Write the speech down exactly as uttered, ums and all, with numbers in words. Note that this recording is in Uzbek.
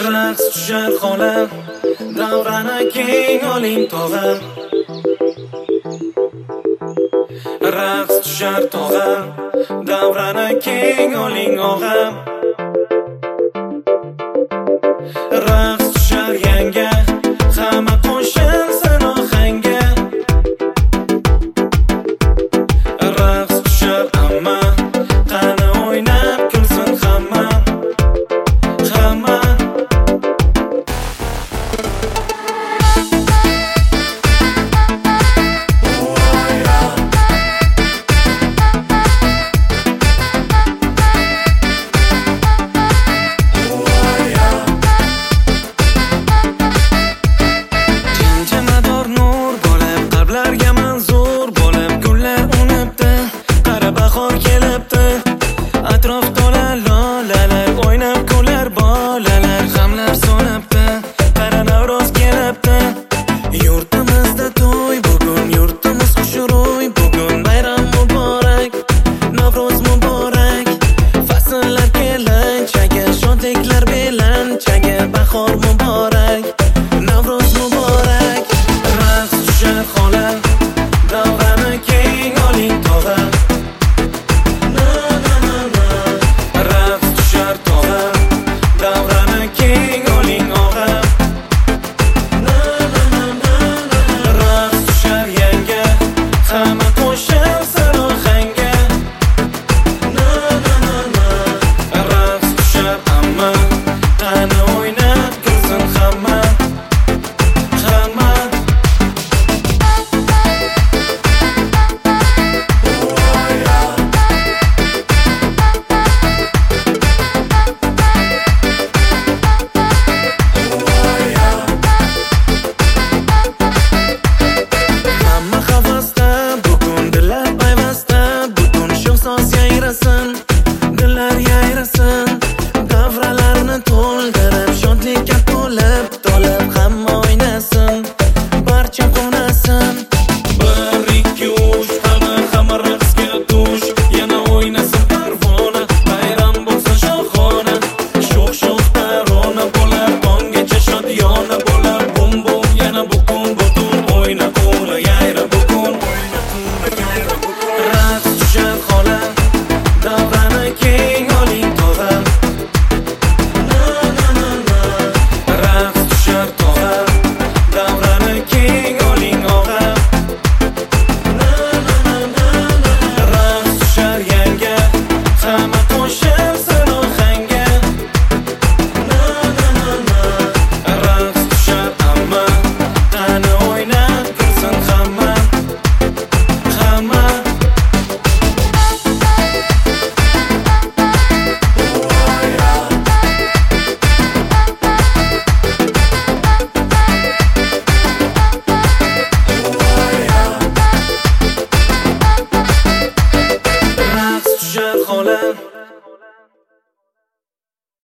raqs tushar xola, davrani keng oling tog'a. Raqs tushar tog'a, davrani keng oling og'a. Raqs tushar yanga, hamma qo'shilsin ohangga. Raqs tushar amma, qani o'ynab kulsin hamma. Hamma atrof to'la lolalar, o'ynab kular bolalar, g'amlar so'nabdi, qara Navro'z kelibdi. Yurtimizda to'y bugun, yurtimiz xushro'y bugun, bayram muborak, Navro'z muborak. Fasllar kelanchaga, shodliklar belanchaga, bahor muborak, Navro'z muborak. Raqs tushar xola, davrani keng oling tog'a. Dillar yayrasın,